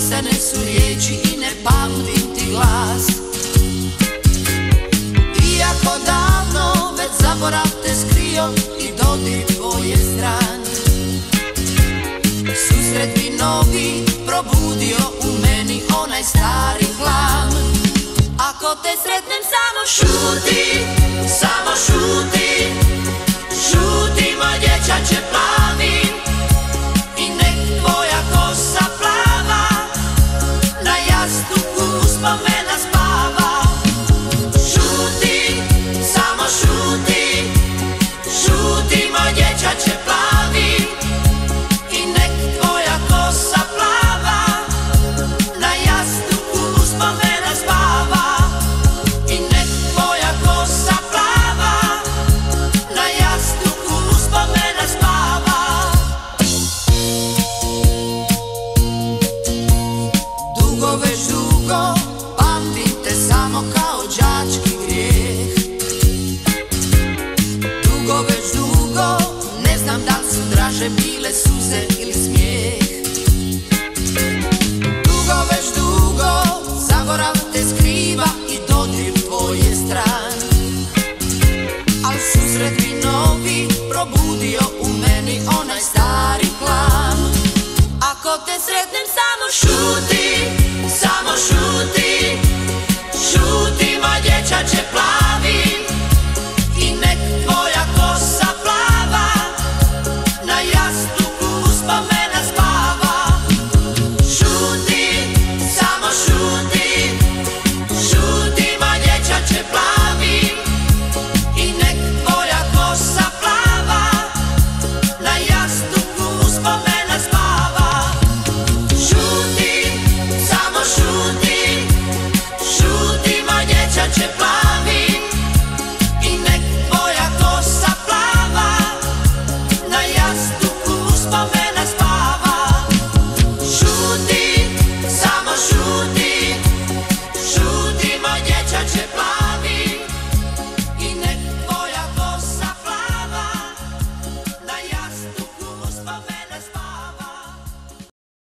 Pisane su riječi i ne pamtim ti glas. Iako davno već zaborav te skrio i dodir tvoj je stran. Susret bi novi probudio u meni onaj stari hlam. Ako te sretnem samo šuti, samo šuti. Šuti moj dječače plavi i nek tvoja kosa plava na jastuku uspomena spava. Šuti, samo šuti. Šuti moj dječače plavi i nek tvoja kosa plava na jastuku uspomena spava. I nek tvoja kosa plava na jastuku uspomena spava. Dugo već